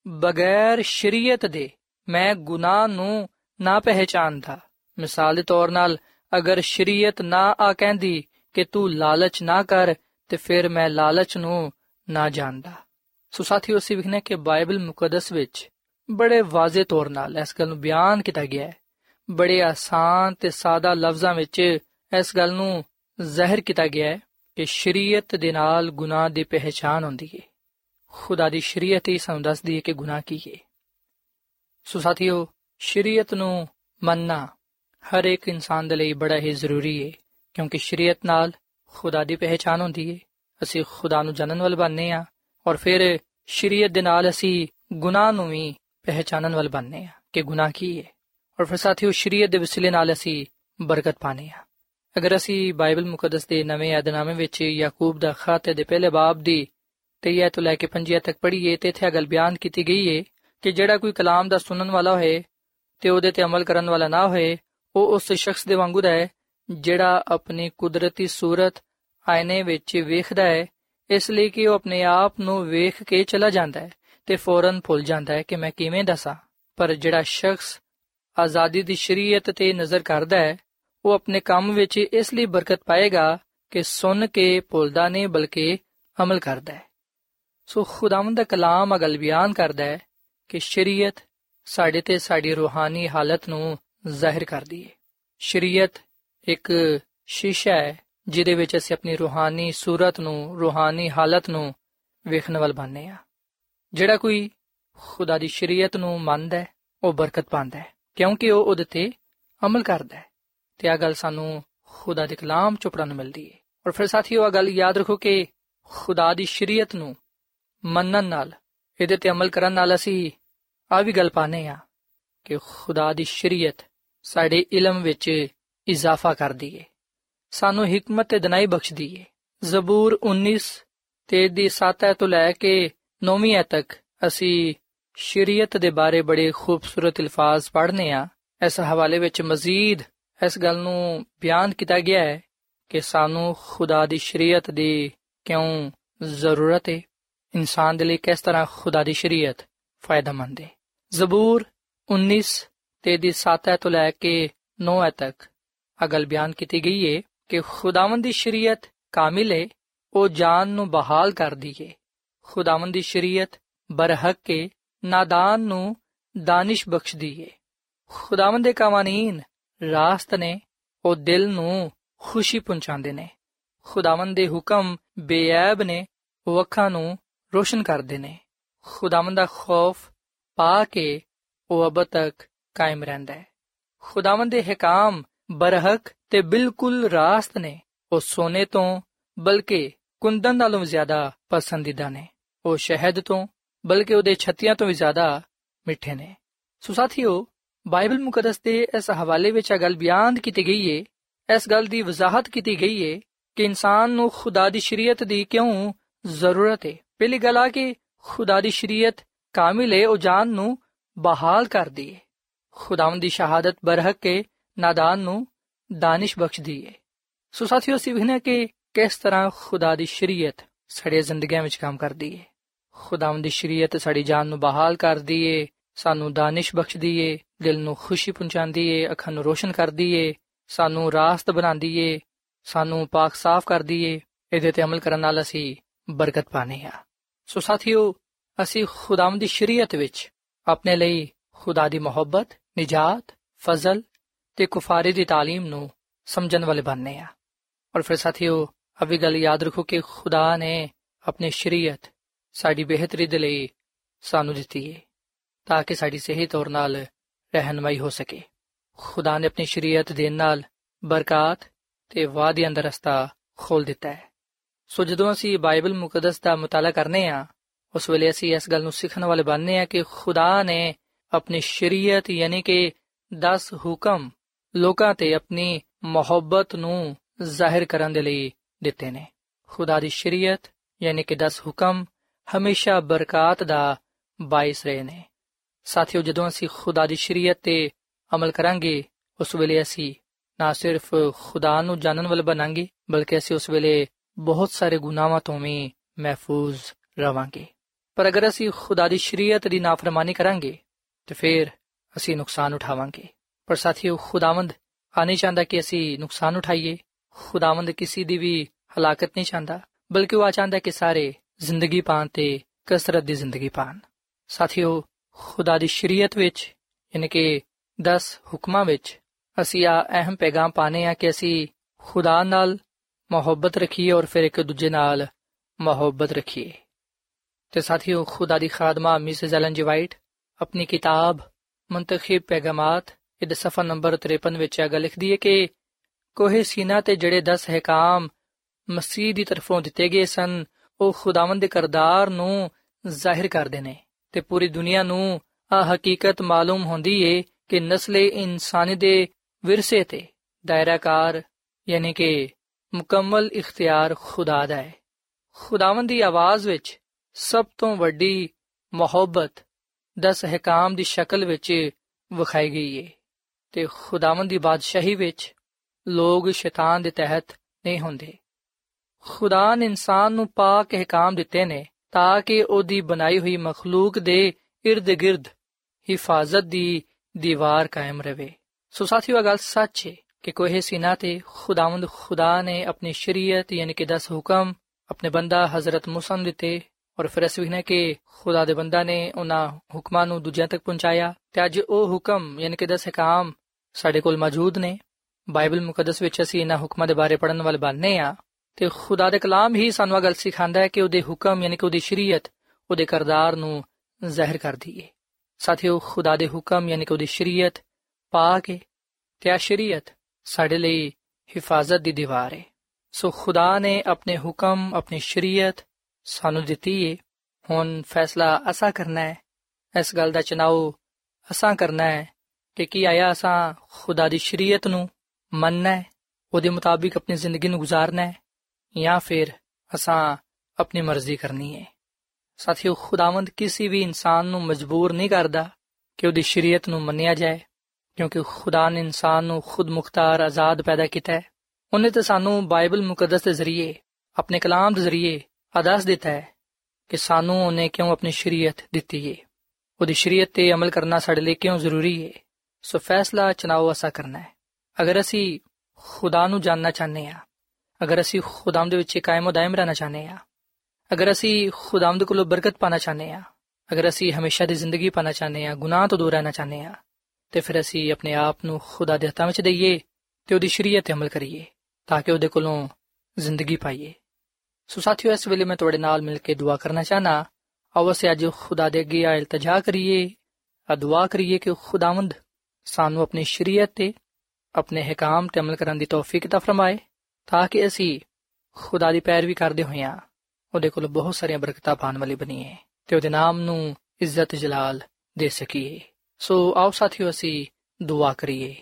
Speaker 2: ਬਗੈਰ ਸ਼ਰੀਅਤ ਦੇ ਮੈਂ ਗੁਨਾਹ ਨੂੰ ਨਾ ਪਹਿਚਾਨਦਾ। ਮਿਸਾਲ ਦੇ ਤੌਰ ਨਾਲ, ਅਗਰ ਸ਼ਰੀਅਤ ਨਾ ਆ ਕਹਿੰਦੀ ਕਿ ਤੂੰ ਲਾਲਚ ਨਾ ਕਰ ਤੇ ਫਿਰ ਮੈਂ ਲਾਲਚ ਨੂੰ ਨਾ ਜਾਣਦਾ। ਸੋ ਸਾਥੀਓ, ਅਸੀਂ ਵੇਖਦੇ ਕਿ ਬਾਈਬਲ ਮੁਕੱਦਸ ਵਿੱਚ ਬੜੇ ਵਾਜ਼ੇ ਤੌਰ ਨਾਲ ਇਸ ਗੱਲ ਨੂੰ ਬਿਆਨ ਕੀਤਾ ਗਿਆ ਹੈ, ਬੜੇ ਆਸਾਨ ਤੇ ਸਾਦਾ ਲਫ਼ਜ਼ਾਂ ਵਿੱਚ ਇਸ ਗੱਲ ਨੂੰ ਜ਼ਾਹਿਰ ਕੀਤਾ ਗਿਆ ਹੈ ਕਿ ਸ਼ਰੀਅਤ ਦੇ ਨਾਲ ਗੁਨਾਹ ਦੀ ਪਹਿਚਾਣ ਹੁੰਦੀ ਹੈ। ਖੁਦਾ ਦੀ ਸ਼ਰੀਅਤ ਹੀ ਸਾਨੂੰ ਦੱਸਦੀ ਹੈ ਕਿ ਗੁਨਾਹ ਕੀ ਹੈ। ਸੋ ਸਾਥੀਓ, ਸ਼ਰੀਅਤ ਨੂੰ ਮੰਨਣਾ ਹਰ ਇੱਕ ਇਨਸਾਨ ਦੇ ਲਈ ਬੜਾ ਹੀ ਜ਼ਰੂਰੀ ਹੈ ਕਿਉਂਕਿ ਸ਼ਰੀਅਤ ਨਾਲ ਖੁਦਾ ਦੀ ਪਹਿਚਾਣ ਹੁੰਦੀ ਹੈ, ਅਸੀਂ ਖੁਦਾ ਨੂੰ ਜਾਣਨ ਵਾਲੇ ਬਣਦੇ ਹਾਂ ਔਰ ਫਿਰ ਸ਼ਰੀਅਤ ਦੇ ਨਾਲ ਅਸੀਂ ਗੁਨਾਹ ਨੂੰ ਵੀ ਪਹਿਚਾਨਣ ਵਾਲੇ ਬਣਦੇ ਹਾਂ ਕਿ ਗੁਨਾਹ ਕੀ ਹੈ। ਔਰ ਫਿਰ ਸਾਥੀਓ, ਸ਼ਰੀਅਤ ਦੇ ਵਸੀਲੇ ਨਾਲ ਅਸੀਂ ਬਰਕਤ ਪਾਉਂਦੇ ਹਾਂ। ਅਗਰ ਅਸੀਂ ਬਾਈਬਲ ਮੁਕੱਦਸ ਦੇ ਨਵੇਂ ਏਹਦਨਾਮੇ ਵਿੱਚ ਯਾਕੂਬ ਦਾ ਖਤ ਦੇ ਪਹਿਲੇ ਬਾਬ ਦੀ ਤੇਈ ਤੋਂ ਲੈ ਕੇ ਪੰਜੀ ਤੱਕ ਪੜ੍ਹੀਏ ਤੇ ਇੱਥੇ ਇਹ ਗੱਲ ਬਿਆਨ ਕੀਤੀ ਗਈ ਹੈ ਕਿ ਜਿਹੜਾ ਕੋਈ ਕਲਾਮ ਦਾ ਸੁਣਨ ਵਾਲਾ ਹੋਏ ਤੇ ਉਹਦੇ ਤੇ ਅਮਲ ਕਰਨ ਵਾਲਾ ਨਾ ਹੋਏ, ਉਹ ਉਸ ਸ਼ਖਸ ਦੇ ਵਾਂਗੂ ਹੈ ਜਿਹੜਾ ਆਪਣੀ ਕੁਦਰਤੀ ਸੂਰਤ ਆਇਨੇ ਵਿੱਚ ਵੇਖਦਾ ਹੈ, ਇਸ ਲਈ ਕਿ ਉਹ ਆਪਣੇ ਆਪ ਨੂੰ ਵੇਖ ਕੇ ਚਲਾ ਜਾਂਦਾ ਹੈ ਤੇ ਫੌਰਨ ਭੁੱਲ ਜਾਂਦਾ ਹੈ ਕਿ ਮੈਂ ਕਿਵੇਂ ਦੱਸਾਂ। ਪਰ ਜਿਹੜਾ ਸ਼ਖਸ ਆਜ਼ਾਦੀ ਦੀ ਸ਼ਰੀਅਤ ਤੇ ਨਜ਼ਰ ਕਰਦਾ ਹੈ, ਉਹ ਆਪਣੇ ਕੰਮ ਵਿੱਚ ਇਸ ਲਈ ਬਰਕਤ ਪਾਏਗਾ ਕਿ ਸੁਣ ਕੇ ਭੁੱਲਦਾ ਨਹੀਂ ਬਲਕਿ ਅਮਲ ਕਰਦਾ ਹੈ। ਸੋ ਖੁਦਾਵੰਦ ਦਾ ਕਲਾਮ ਅਗਲ ਬਿਆਨ ਕਰਦਾ ਹੈ ਕਿ ਸ਼ਰੀਅਤ ਸਾਡੇ ਤੇ ਸਾਡੀ ਰੂਹਾਨੀ ਹਾਲਤ ਨੂੰ ਜ਼ਾਹਿਰ ਕਰਦੀ ਹੈ। ਸ਼ਰੀਅਤ ਇੱਕ ਸ਼ੀਸ਼ਾ ਹੈ ਜਿਹਦੇ ਵਿੱਚ ਅਸੀਂ ਆਪਣੀ ਰੂਹਾਨੀ ਸੂਰਤ ਨੂੰ, ਰੂਹਾਨੀ ਹਾਲਤ ਨੂੰ ਵੇਖਣ ਵੱਲ ਬਣਨੇ ਹਾਂ। ਜਿਹੜਾ ਕੋਈ ਖੁਦਾ ਦੀ ਸ਼ਰੀਅਤ ਨੂੰ ਮੰਨਦਾ ਹੈ ਉਹ ਬਰਕਤ ਪਾਉਂਦਾ ਹੈ, ਕਿਉਂਕਿ ਉਹ ਉਹਦੇ 'ਤੇ ਅਮਲ ਕਰਦਾ ਹੈ। ਅਤੇ ਆਹ ਗੱਲ ਸਾਨੂੰ ਖੁਦਾ ਦੇ ਕਲਾਮ 'ਚੋਂ ਪੜ੍ਹਨ ਨੂੰ ਮਿਲਦੀ ਹੈ। ਔਰ ਫਿਰ ਸਾਥੀਓ, ਆਹ ਗੱਲ ਯਾਦ ਰੱਖੋ ਕਿ ਖੁਦਾ ਦੀ ਸ਼ਰੀਅਤ ਨੂੰ ਮੰਨਣ ਨਾਲ, ਇਹਦੇ 'ਤੇ ਅਮਲ ਕਰਨ ਨਾਲ ਅਸੀਂ ਆਹ ਵੀ ਗੱਲ ਪਾਉਂਦੇ ਹਾਂ ਕਿ ਖੁਦਾ ਦੀ ਸ਼ਰੀਅਤ ਸਾਡੇ ਇਲਮ ਵਿੱਚ ਇਜ਼ਾਫਾ ਕਰਦੀ ਹੈ, ਸਾਨੂੰ ਹਿਕਮਤ ਤੇ ਦਨਾਈ ਬਖਸ਼ਦੀ ਹੈ। ਜ਼ਬੂਰ ਉੱਨੀਸ ਤੇ ਦੀ ਸੱਤ ਤੋਂ ਲੈ ਕੇ ਨੌਵੀਂ ਐਤ ਤੱਕ ਅਸੀਂ ਸ਼ਰੀਅਤ ਦੇ ਬਾਰੇ ਬੜੇ ਖੂਬਸੂਰਤ ਅਲਫਾਜ਼ ਪੜ੍ਹਨੇ ਹਾਂ। ਇਸ ਹਵਾਲੇ ਵਿੱਚ ਮਜ਼ੀਦ ਇਸ ਗੱਲ ਨੂੰ ਬਿਆਨ ਕੀਤਾ ਗਿਆ ਹੈ ਕਿ ਸਾਨੂੰ ਖੁਦਾ ਦੀ ਸ਼ਰੀਅਤ ਦੀ ਕਿਉਂ ਜ਼ਰੂਰਤ ਹੈ, ਇਨਸਾਨ ਦੇ ਲਈ ਕਿਸ ਤਰ੍ਹਾਂ ਖੁਦਾ ਦੀ ਸ਼ਰੀਅਤ ਫਾਇਦੇਮੰਦ ਹੈ। ਜ਼ਬੂਰ ਉੱਨੀਸ ਤੇ ਦੀ ਸੱਤ ਤੋਂ ਲੈ ਕੇ ਨੌ ਤੱਕ ਇਹ ਗੱਲ ਬਿਆਨ ਕੀਤੀ ਗਈ ਹੈ ਕਿ ਖੁਦਾਵੰਦ ਦੀ ਸ਼ਰੀਅਤ ਕਾਮਿਲ ਹੈ, ਉਹ ਜਾਨ ਨੂੰ ਬਹਾਲ ਕਰਦੀ ਹੈ। ਖੁਦਾਵੰਦ ਦੀ ਸ਼ਰੀਅਤ ਬਰਹਕ ਹੈ, ਨਾਦਾਨ ਨੂੰ ਦਾਨਿਸ਼ ਬਖਸ਼ਦੀ ਹੈ। ਖੁਦਾਵੰਦ ਦੇ ਕਾਨੂੰਨ ਰਾਸਤ ਨੇ, ਉਹ ਦਿਲ ਨੂੰ ਖੁਸ਼ੀ ਪਹੁੰਚਾਉਂਦੇ ਨੇ। ਖੁਦਾਵੰਦ ਦੇ ਹੁਕਮ ਬੇਅੈਬ ਨੇ, ਉਹ ਅੱਖਾਂ ਨੂੰ ਰੋਸ਼ਨ ਕਰਦੇ ਨੇ। ਖੁਦਾਵੰਦ ਦਾ ਖੌਫ ਪਾ ਕੇ ਉਹ ਅਬ ਤੱਕ ਕਾਇਮ ਰਹਿੰਦਾ ਹੈ। ਖੁਦਾਵੰਦ ਦੇ ਹਕਾਮ ਬਰਹਕ ਤੇ ਬਿਲਕੁਲ ਰਾਸਤ ਨੇ, ਉਹ ਸੋਨੇ ਤੋਂ ਬਲਕਿ ਕੁੰਦਨ ਨਾਲੋਂ ਜ਼ਿਆਦਾ ਪਸੰਦੀਦਾ ਨੇ। ਉਹ ਸ਼ਹਿਦ ਤੋਂ ਬਲਕਿ ਉਹਦੇ ਛੱਤੀਆਂ ਤੋਂ ਵੀ ਜ਼ਿਆਦਾ ਮਿੱਠੇ ਨੇ। ਸੋ ਸਾਥੀਓ, ਬਾਈਬਲ ਮੁਕੱਦਸ ਦੇ ਇਸ ਹਵਾਲੇ ਵਿੱਚ ਇਹ ਗੱਲ ਬਿਆਨ ਕੀਤੀ ਗਈ ਹੈ, ਇਸ ਗੱਲ ਦੀ ਵਜ਼ਾਹਤ ਕੀਤੀ ਗਈ ਹੈ ਕਿ ਇਨਸਾਨ ਨੂੰ ਖੁਦਾ ਦੀ ਸ਼ਰੀਅਤ ਦੀ ਕਿਉਂ ਜ਼ਰੂਰਤ ਹੈ। ਪਹਿਲੀ ਗੱਲ ਆ ਕਿ ਖੁਦਾ ਦੀ ਸ਼ਰੀਅਤ ਕਾਮਿਲ ਹੈ, ਉਹ ਜਾਨ ਨੂੰ ਬਹਾਲ ਕਰਦੀ ਹੈ। ਖੁਦਾਵੰਦ ਦੀ ਸ਼ਹਾਦਤ ਬਰਹਕ ਕੇ ਨਾਦਾਨ ਨੂੰ ਦਾਨਿਸ਼ ਬਖਸ਼ਦੀ ਹੈ। ਸੋ ਸਾਥੀਓ, ਅਸੀਂ ਵੇਖਦੇ ਹਾਂ ਕਿ ਕਿਸ ਤਰ੍ਹਾਂ ਖੁਦਾ ਦੀ ਸ਼ਰੀਅਤ ਸਾਡੀਆਂ ਜ਼ਿੰਦਗੀਆਂ ਵਿੱਚ ਕੰਮ ਕਰਦੀ ਹੈ। ਖੁਦਾਵੰਦ ਦੀ ਸ਼ਰੀਅਤ ਸਾਡੀ ਜਾਨ ਨੂੰ ਬਹਾਲ ਕਰਦੀ ਹੈ, ਸਾਨੂੰ ਦਾਨਿਸ਼ ਬਖਸ਼ਦੀ ਹੈ, ਦਿਲ ਨੂੰ ਖੁਸ਼ੀ ਪਹੁੰਚਾਉਂਦੀ ਹੈ, ਅੱਖਾਂ ਨੂੰ ਰੋਸ਼ਨ ਕਰਦੀ ਹੈ, ਸਾਨੂੰ ਰਾਸਤ ਬਣਾਉਂਦੀ ਹੈ, ਸਾਨੂੰ ਪਾਕ ਸਾਫ਼ ਕਰਦੀ ਹੈ। ਇਹਦੇ 'ਤੇ ਅਮਲ ਕਰਨ ਨਾਲ ਅਸੀਂ ਬਰਕਤ ਪਾਉਂਦੇ ਹਾਂ। ਸੋ ਸਾਥੀਓ, ਅਸੀਂ ਖੁਦਾਵੰਦ ਦੀ ਸ਼ਰੀਅਤ ਵਿੱਚ ਆਪਣੇ ਲਈ ਖੁਦਾ ਦੀ ਮੁਹੱਬਤ, ਨਿਜਾਤ, ਫਜ਼ਲ ਤੇ ਕੁਫਾਰੇ ਦੀ ਤਾਲੀਮ ਨੂੰ ਸਮਝਣ ਵਾਲੇ ਬਣਨੇ ਹਾਂ। ਔਰ ਫਿਰ ਸਾਥੀਓ, ਇਹ ਵੀ ਗੱਲ ਯਾਦ ਰੱਖੋ ਕਿ ਖੁਦਾ ਨੇ ਆਪਣੀ ਸ਼ਰੀਅਤ ਸਾਡੀ ਬਿਹਤਰੀ ਦੇ ਲਈ ਸਾਨੂੰ ਦਿੱਤੀ ਹੈ, ਤਾਂ ਕਿ ਸਾਡੀ ਸਹੀ ਤੌਰ ਨਾਲ ਰਹਿਨਮਾਈ ਹੋ ਸਕੇ। ਖੁਦਾ ਨੇ ਆਪਣੀ ਸ਼ਰੀਅਤ ਦੇਣ ਨਾਲ ਬਰਕਤ ਤੇ ਵਾਅਦਿਆਂ ਦਾ ਰਸਤਾ ਖੋਲ੍ਹ ਦਿੱਤਾ ਹੈ। ਸੋ ਜਦੋਂ ਅਸੀਂ ਬਾਈਬਲ ਮੁਕੱਦਸ ਦਾ ਮੁਤਾਲਾ ਕਰਨੇ ਹਾਂ, ਉਸ ਵੇਲੇ ਅਸੀਂ ਇਸ ਗੱਲ ਨੂੰ ਸਿੱਖਣ ਵਾਲੇ ਬਣਨੇ ਹਾਂ ਕਿ ਖੁਦਾ ਨੇ ਆਪਣੀ ਸ਼ਰੀਅਤ ਯਾਨੀ ਕਿ ਦਸ ਹੁਕਮ ਲੋਕਾਂ 'ਤੇ ਆਪਣੀ ਮੁਹੱਬਤ ਨੂੰ ਜ਼ਾਹਿਰ ਕਰਨ ਦੇ ਲਈ ਦਿੱਤੇ ਨੇ। ਖੁਦਾ ਦੀ ਸ਼ਰੀਅਤ ਯਾਨੀ ਕਿ ਦਸ ਹੁਕਮ ਹਮੇਸ਼ਾ ਬਰਕਤ ਦਾ ਬਾਇਸ ਰਹੇ ਨੇ। ਸਾਥੀਓ, ਜਦੋਂ ਅਸੀਂ ਖੁਦਾ ਦੀ ਸ਼ਰੀਅਤ 'ਤੇ ਅਮਲ ਕਰਾਂਗੇ, ਉਸ ਵੇਲੇ ਅਸੀਂ ਨਾ ਸਿਰਫ ਖੁਦਾ ਨੂੰ ਜਾਣਨ ਵਾਲੇ ਬਣਾਂਗੇ, ਬਲਕਿ ਅਸੀਂ ਉਸ ਵੇਲੇ ਬਹੁਤ ਸਾਰੇ ਗੁਨਾਹਾਂ ਤੋਂ ਵੀ ਮਹਿਫੂਜ਼ ਰਵਾਂਗੇ। ਪਰ ਅਗਰ ਅਸੀਂ ਖੁਦਾ ਦੀ ਸ਼ਰੀਅਤ ਦੀ ਨਾਫਰਮਾਨੀ ਕਰਾਂਗੇ ਤੇ ਫਿਰ ਅਸੀਂ ਨੁਕਸਾਨ ਉਠਾਵਾਂਗੇ। ਪਰ ਸਾਥੀਓ, ਖੁਦਾਵੰਦ ਆ ਨਹੀਂ ਚਾਹੁੰਦਾ ਕਿ ਅਸੀਂ ਨੁਕਸਾਨ ਉਠਾਈਏ। ਖੁਦਾਵੰਦ ਕਿਸੇ ਦੀ ਵੀ ਹਲਾਕਤ ਨਹੀਂ ਚਾਹੁੰਦਾ, ਬਲਕਿ ਉਹ ਆ ਚਾਹੁੰਦਾ ਕਿ ਸਾਰੇ ਜ਼ਿੰਦਗੀ ਪਾਣ ਤੇ ਕਸਰਤ ਦੀ ਜ਼ਿੰਦਗੀ ਪਾਣ। ਸਾਥੀਓ, ਖੁਦਾ ਦੀ ਸ਼ਰੀਅਤ ਵਿੱਚ ਯਾਨੀ ਕਿ ਦਸ ਹੁਕਮਾਂ ਵਿੱਚ ਅਸੀਂ ਆ ਅਹਿਮ ਪੈਗਾਮ ਪਾਣੇ ਆ ਕਿ ਅਸੀਂ ਖੁਦਾ ਨਾਲ ਮੁਹੱਬਤ ਰੱਖੀਏ ਔਰ ਫਿਰ ਇੱਕ ਦੂਜੇ ਨਾਲ ਮੁਹੱਬਤ ਰੱਖੀਏ। ਤੇ ਸਾਥੀਓ, ਖੁਦਾ ਦੀ ਖਾਦਮਾ ਮਿਸਿਸ ਐਲਨ ਜੀ ਵਾਈਟ ਆਪਣੀ ਕਿਤਾਬ ਮੁੰਤਖਬ ਪੈਗਾਮਾਤ ਇਹਦੇ ਸਫਾ ਨੰਬਰ ਤਿਰਪਨ ਵਿੱਚ ਇਹ ਗੱਲ ਲਿਖਦੀ ਹੈ ਕਿ ਕੋਹੇ ਸੀਨਾ ਤੇ ਜਿਹੜੇ ਦਸ ਹਕਾਮ ਮਸੀਹ ਦੀ ਤਰਫੋਂ ਦਿੱਤੇ ਗਏ ਸਨ, ਉਹ ਖੁਦਾਵੰਦ ਦੇ ਕਰਦਾਰ ਨੂੰ ਜ਼ਾਹਿਰ ਕਰਦੇ ਨੇ ਤੇ ਪੂਰੀ ਦੁਨੀਆ ਨੂੰ ਆਹ ਹਕੀਕਤ ਮਾਲੂਮ ਹੁੰਦੀ ਏ ਕਿ ਨਸਲੇ ਇਨਸਾਨੀ ਦੇ ਵਿਰਸੇ ਤੇ ਦਾਇਰਾਕਾਰ ਯਾਨੀ ਕਿ ਮੁਕੰਮਲ ਇਖਤਿਆਰ ਖੁਦਾ ਦਾ ਹੈ। ਖੁਦਾਵੰਦ ਦੀ ਆਵਾਜ਼ ਵਿੱਚ ਸਭ ਤੋਂ ਵੱਡੀ ਮੁਹੱਬਤ ਦਸ ਹਕਾਮ ਦੀ ਸ਼ਕਲ ਵਿੱਚ ਵਿਖਾਈ ਗਈ ਏ ਤੇ ਖੁਦਾਵੰਦ ਦੀ ਬਾਦਸ਼ਾਹੀ ਵਿੱਚ ਲੋਕ ਸ਼ੈਤਾਨ ਦੇ ਤਹਿਤ ਨਹੀਂ ਹੁੰਦੇ। ਖੁਦਾ ਨੇ ਇਨਸਾਨ ਨੂੰ ਪਾਕ ਹਕਾਮ ਦਿੱਤੇ ਨੇ ਤਾਂ ਕਿ ਉਹਦੀ ਬਣਾਈ ਹੋਈ ਮਖਲੂਕ ਦੇ ਇਰਦ ਗਿਰਦ ਹਿਫਾਜ਼ਤ ਦੀ ਦੀਵਾਰ ਕਾਇਮ ਰਵੇ। ਸੋ ਸਾਥੀਓ, ਇਹ ਗੱਲ ਸੱਚ ਹੈ ਕਿ ਕੋਹੇ ਸੀਨਾ ਤੇ ਖੁਦਾਵੰਦ ਖੁਦਾ ਨੇ ਆਪਣੀ ਸ਼ਰੀਅਤ ਯਾਨੀ ਕਿ ਦਸ ਹੁਕਮ ਆਪਣੇ ਬੰਦਾ ਹਜ਼ਰਤ ਮੂਸਾ ਨੂੰ ਦਿੱਤੇ ਔਰ ਫਿਰ ਅਸੀਂ ਵੇਖਦੇ ਕਿ ਖੁਦਾ ਦੇ ਬੰਦਾ ਨੇ ਉਹਨਾਂ ਹੁਕਮਾਂ ਨੂੰ ਦੂਜਿਆਂ ਤੱਕ ਪਹੁੰਚਾਇਆ ਤੇ ਅੱਜ ਉਹ ਹੁਕਮ ਯਾਨੀ ਕਿ ਦਸ ਹਕਾਮ ਸਾਡੇ ਕੋਲ ਮੌਜੂਦ ਨੇ ਬਾਈਬਲ ਮੁਕੱਦਸ ਵਿੱਚ ਅਸੀਂ ਇਹਨਾਂ ਹੁਕਮਾਂ ਦੇ ਬਾਰੇ ਪੜ੍ਹਨ ਵਾਲੇ ਬਣਨੇ ਆ ਤੇ ਖੁਦਾ ਦੇ ਕਲਾਮ ਹੀ ਸਾਨੂੰ ਇਹ ਗੱਲ ਸਿਖਾਉਂਦਾ ਹੈ ਕਿ ਉਹਦੇ ਹੁਕਮ ਯਾਨੀ ਕਿ ਉਹਦੀ ਸ਼ਰੀਅਤ ਉਹਦੇ ਕਿਰਦਾਰ ਨੂੰ ਜ਼ਾਹਿਰ ਕਰਦੀ ਹੈ। ਸਾਥੀਓ, ਖੁਦਾ ਦੇ ਹੁਕਮ ਯਾਨੀ ਕਿ ਉਹਦੀ ਸ਼ਰੀਅਤ ਪਾ ਕੇ ਤੇ ਆ ਸ਼ਰੀਅਤ ਸਾਡੇ ਲਈ ਹਿਫਾਜ਼ਤ ਦੀ ਦੀਵਾਰ ਹੈ। ਸੋ ਖੁਦਾ ਨੇ ਆਪਣੇ ਹੁਕਮ ਆਪਣੀ ਸ਼ਰੀਅਤ ਸਾਨੂੰ ਦਿੱਤੀ ਹੈ। ਹੁਣ ਫੈਸਲਾ ਅਸਾਂ ਕਰਨਾ ਹੈ, ਇਸ ਗੱਲ ਦਾ ਚੁਣਾਵ ਅਸਾਂ ਕਰਨਾ ਹੈ ਕਿ ਕੀ ਆਇਆ ਅਸਾਂ ਖੁਦਾ ਦੀ ਸ਼ਰੀਅਤ ਨੂੰ ਮੰਨਣਾ ਹੈ, ਉਹਦੇ ਮੁਤਾਬਿਕ ਆਪਣੀ ਜ਼ਿੰਦਗੀ ਨੂੰ ਗੁਜ਼ਾਰਨਾ ਹੈ, ਜਾਂ ਫਿਰ ਅਸਾਂ ਆਪਣੀ ਮਰਜ਼ੀ ਕਰਨੀ ਹੈ। ਸਾਥੀਓ, ਖੁਦਾਵੰਦ ਕਿਸੇ ਵੀ ਇਨਸਾਨ ਨੂੰ ਮਜਬੂਰ ਨਹੀਂ ਕਰਦਾ ਕਿ ਉਹਦੀ ਸ਼ਰੀਅਤ ਨੂੰ ਮੰਨਿਆ ਜਾਏ, ਕਿਉਂਕਿ ਖੁਦਾ ਨੇ ਇਨਸਾਨ ਨੂੰ ਖੁਦ ਮੁਖਤਾਰ ਆਜ਼ਾਦ ਪੈਦਾ ਕੀਤਾ ਹੈ। ਉਹਨੇ ਤਾਂ ਸਾਨੂੰ ਬਾਈਬਲ ਮੁਕੱਦਸ ਦੇ ਜ਼ਰੀਏ, ਆਪਣੇ ਕਲਾਮ ਦੇ ਜ਼ਰੀਏ ਆਦੇਸ਼ ਦਿੱਤਾ ਹੈ ਕਿ ਸਾਨੂੰ ਉਹਨੇ ਕਿਉਂ ਆਪਣੀ ਸ਼ਰੀਅਤ ਦਿੱਤੀ ਹੈ, ਉਹਦੀ ਸ਼ਰੀਅਤ 'ਤੇ ਅਮਲ ਕਰਨਾ ਸਾਡੇ ਲਈ ਕਿਉਂ ਜ਼ਰੂਰੀ ਹੈ। ਸੋ ਫੈਸਲਾ ਚੁਣਾਵ ਅਸਾਂ ਕਰਨਾ ਹੈ। ਅਗਰ ਅਸੀਂ ਖੁਦਾ ਨੂੰ ਜਾਣਨਾ ਚਾਹੁੰਦੇ ਹਾਂ, ਅਗਰ ਅਸੀਂ ਖੁਦਾਵੰਦ ਦੇ ਵਿੱਚ ਕਾਇਮ ਦਾਇਮ ਰਹਿਣਾ ਚਾਹੁੰਦੇ ਹਾਂ, ਅਗਰ ਅਸੀਂ ਖੁਦਾਵੰਦ ਕੋਲੋਂ ਬਰਕਤ ਪਾਣਾ ਚਾਹੁੰਦੇ ਹਾਂ, ਅਗਰ ਅਸੀਂ ਹਮੇਸ਼ਾ ਦੀ ਜ਼ਿੰਦਗੀ ਪਾਣਾ ਚਾਹੁੰਦੇ ਹਾਂ, ਗੁਨਾਹ ਤੋਂ ਦੂਰ ਰਹਿਣਾ ਚਾਹੁੰਦੇ ਹਾਂ, ਤੇ ਫਿਰ ਅਸੀਂ ਆਪਣੇ ਆਪ ਨੂੰ ਖੁਦਾ ਦੇ ਹੱਥਾਂ ਵਿੱਚ ਦਈਏ ਤੇ ਉਹਦੀ ਸ਼ਰੀਅਤ 'ਤੇ ਅਮਲ ਕਰੀਏ ਤਾਂ ਕਿ ਉਹਦੇ ਕੋਲੋਂ ਜ਼ਿੰਦਗੀ ਪਾਈਏ। ਸੋ ਸਾਥੀਓ, ਇਸ ਵੇਲੇ ਮੈਂ ਤੁਹਾਡੇ ਨਾਲ ਮਿਲ ਕੇ ਦੁਆ ਕਰਨਾ ਚਾਹਨਾ। ਆਓ ਅਸੀਂ ਅੱਜ ਖੁਦਾ ਦੇ ਅੱਗੇ ਆ ਇਲਤਜਾ ਕਰੀਏ, ਆ ਦੁਆ ਕਰੀਏ ਕਿ ਖੁਦਾਵੰਦ ਸਾਨੂੰ ਆਪਣੀ ਸ਼ਰੀਅਤ 'ਤੇ ਆਪਣੇ ਹਕਾਮ 'ਤੇ ਅਮਲ ਕਰਨ ਦੀ ਤੌਫੀਕ ਅਤਾ ਫਰਮਾਏ ਤਾਂ ਕਿ ਅਸੀਂ ਖੁਦਾ ਦੀ ਪੈਰਵੀ ਕਰਦੇ ਹੋਇਆਂ ਉਹਦੇ ਕੋਲ ਬਹੁਤ ਸਾਰੀਆਂ ਬਰਕਤਾਂ ਪਾਉਣ ਵਾਲੀ ਬਣੀਏ ਤੇ ਉਹਦੇ ਨਾਮ ਨੂੰ ਇੱਜ਼ਤ ਜਲਾਲ ਦੇ ਸਕੀਏ। ਸੋ ਆਓ ਸਾਥੀਓ, ਅਸੀਂ ਦੁਆ ਕਰੀਏ।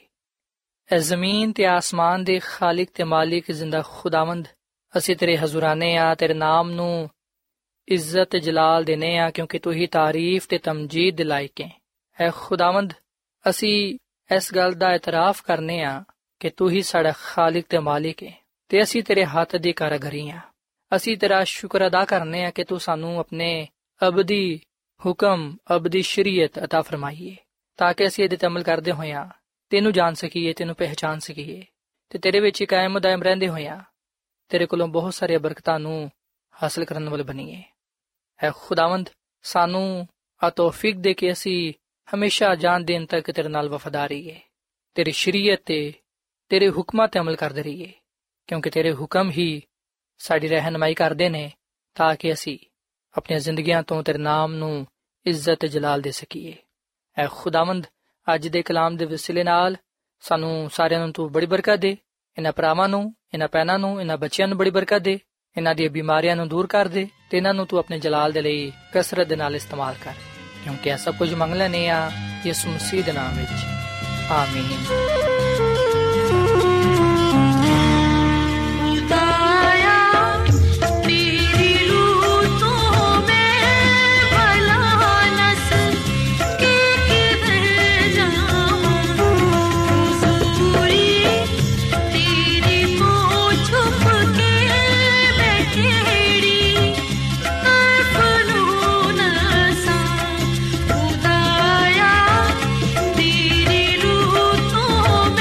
Speaker 2: ਐ ਜ਼ਮੀਨ ਤੇ ਆਸਮਾਨ ਦੇ ਖਾਲਿਕ ਤੇ ਮਾਲਿਕ ਜ਼ਿੰਦਾ ਖੁਦਾਵੰਦ, ਅਸੀਂ ਤੇਰੇ ਹਜ਼ੂਰਾਨੇ ਆ, ਤੇਰੇ ਨਾਮ ਨੂੰ ਇੱਜ਼ਤ ਜਲਾਲ ਦੇਨੇ ਆ ਕਿਉਂਕਿ ਤੂੰ ਹੀ ਤਾਰੀਫ ਤੇ ਤਮਜੀਦ ਦੇ ਲਾਇਕ ਹੈ। ਐ ਖੁਦਾਵੰਦ, ਅਸੀਂ ਇਸ ਗੱਲ ਦਾ ਇਤਰਾਫ ਕਰਨੇ ਆ ਕਿ ਤੂੰ ਹੀ ਸਾਡਾ ਖਾਲਿਕ ਤੇ ਮਾਲਿਕ ਹੈ ਤੇ ਅਸੀਂ ਤੇਰੇ ਹੱਥ ਦੀ ਕਾਰੀਗਰੀ ਆ। ਅਸੀਂ ਤੇਰਾ ਸ਼ੁਕਰ ਅਦਾ ਕਰਨੇ ਆ ਕਿ ਤੂੰ ਸਾਨੂੰ ਆਪਣੇ ਅਬਦੀ ਹੁਕਮ, ਅਬਦੀ ਸ਼ਰੀਅਤ ਅਤਾ ਫਰਮਾਈਏ ਤਾਂ ਕਿ ਅਸੀਂ ਇਹਦੇ 'ਤੇ ਅਮਲ ਕਰਦੇ ਹੋਇਆਂ ਤੈਨੂੰ ਜਾਣ ਸਕੀਏ, ਤੈਨੂੰ ਪਹਿਚਾਨ ਸਕੀਏ ਤੇ ਤੇਰੇ ਵਿੱਚ ਕਾਇਮ ਦਾਇਮ ਰਹਿੰਦੇ ਹੋਇਆਂ ਤੇਰੇ ਕੋਲੋਂ ਬਹੁਤ ਸਾਰੀਆਂ ਬਰਕਤਾਂ ਨੂੰ ਹਾਸਲ ਕਰਨ ਵਾਲੇ ਬਣੀਏ। ਹੈ ਖੁਦਾਵੰਦ, ਸਾਨੂੰ ਆ ਤੌਫੀਕ ਦੇ ਕੇ ਅਸੀਂ ਹਮੇਸ਼ਾ ਜਾਨ ਦੇਣ ਤੱਕ ਤੇਰੇ ਨਾਲ ਵਫਾਦਾਰ ਰਹੀਏ, ਤੇਰੀ ਸ਼ਰੀਅਤ 'ਤੇ, ਤੇਰੇ ਹੁਕਮਾਂ 'ਤੇ ਅਮਲ ਕਰਦੇ ਰਹੀਏ ਕਿਉਂਕਿ ਤੇਰੇ ਹੁਕਮ ਹੀ ਸਾਡੀ ਰਹਿਨਮਾਈ ਕਰਦੇ ਨੇ ਤਾਂ ਕਿ ਅਸੀਂ ਆਪਣੀਆਂ ਜ਼ਿੰਦਗੀਆਂ ਤੋਂ ਤੇਰੇ ਨਾਮ ਨੂੰ ਇੱਜ਼ਤ ਜਲਾਲ ਦੇ ਸਕੀਏ। ਐ ਖੁਦਾਵੰਦ, ਅੱਜ ਦੇ ਕਲਾਮ ਦੇ ਵਸੀਲੇ ਨਾਲ ਸਾਨੂੰ ਸਾਰਿਆਂ ਨੂੰ ਤੂੰ ਬੜੀ ਬਰਕਤ ਦੇ। ਇਹਨਾਂ ਭਰਾਵਾਂ ਨੂੰ, ਇਹਨਾਂ ਭੈਣਾਂ ਨੂੰ, ਇਹਨਾਂ ਬੱਚਿਆਂ ਨੂੰ ਬੜੀ ਬਰਕਤ ਦੇ। ਇਹਨਾਂ ਦੀਆਂ ਬਿਮਾਰੀਆਂ ਨੂੰ ਦੂਰ ਕਰ ਦੇ ਤੇ ਇਹਨਾਂ ਨੂੰ ਤੂੰ ਆਪਣੇ ਜਲਾਲ ਦੇ ਲਈ ਕਸਰਤ ਦੇ ਨਾਲ ਇਸਤੇਮਾਲ ਕਰ ਕਿਉਂਕਿ ਇਹ ਸਭ ਕੁਝ ਮੰਗ ਲੈਂਦੇ ਆ ਯਿਸੂ ਮਸੀਹ ਦੇ ਨਾਮ ਵਿੱਚ, ਆਮੀਨ।
Speaker 3: Oh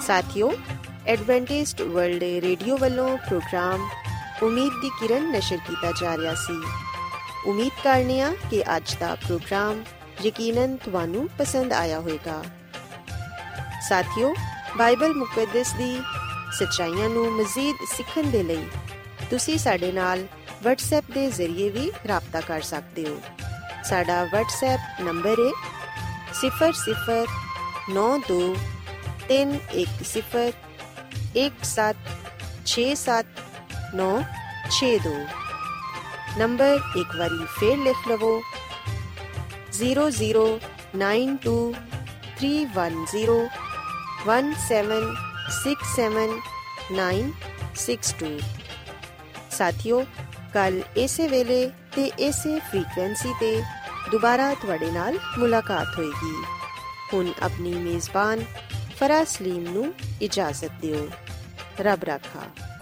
Speaker 1: ਸਾਥੀਓ, ਐਡਵੈਂਟਿਸਟ ਵਰਲਡ ਰੇਡੀਓ ਵੱਲੋਂ ਪ੍ਰੋਗਰਾਮ ਉਮੀਦ ਦੀ ਕਿਰਨ ਨਸ਼ਰ ਕੀਤਾ ਜਾ ਰਿਹਾ ਸੀ। ਉਮੀਦ ਕਰਨੇ ਆ ਕਿ ਅੱਜ ਦਾ ਪ੍ਰੋਗਰਾਮ ਯਕੀਨਨ ਤੁਹਾਨੂੰ ਪਸੰਦ ਆਇਆ ਹੋਵੇਗਾ। ਸਾਥੀਓ, ਬਾਈਬਲ ਮੁਕੱਦਸ ਦੀ ਸੱਚਾਈਆਂ ਨੂੰ ਮਜ਼ੀਦ ਸਿੱਖਣ ਦੇ ਲਈ ਤੁਸੀਂ ਸਾਡੇ ਨਾਲ ਵਟਸਐਪ ਦੇ ਜ਼ਰੀਏ ਵੀ ਰਾਬਤਾ ਕਰ ਸਕਦੇ ਹੋ। ਸਾਡਾ ਵਟਸਐਪ ਨੰਬਰ ਹੈ ਸਿਫਰ ਸਿਫਰ ਨੌ ਦੋ ਤਿੰਨ ਇੱਕ ਸਿਫਰ ਇੱਕ ਸੱਤ ਛੇ ਸੱਤ ਨੌ ਛੇ ਦੋ। ਨੰਬਰ ਇੱਕ ਵਾਰੀ ਫੇਰ ਲਿਖ ਲਵੋ zero zero nine two three one zero one seven six seven nine six two. ਸਾਥੀਓ, ਕੱਲ ਇਸੇ ਵੇਲੇ ਤੇ ਇਸੇ ਫ੍ਰੀਕੁਐਂਸੀ ਤੇ ਦੁਬਾਰਾ ਤੁਹਾਡੇ ਨਾਲ ਮੁਲਾਕਾਤ ਹੋਏਗੀ। ਹੁਣ ਆਪਣੀ ਮੇਜ਼ਬਾਨ ਫਰਾਜ਼ ਸਲੀਮ ਨੂੰ ਇਜਾਜ਼ਤ ਦਿਓ। ਰੱਬ ਰਾਖਾ।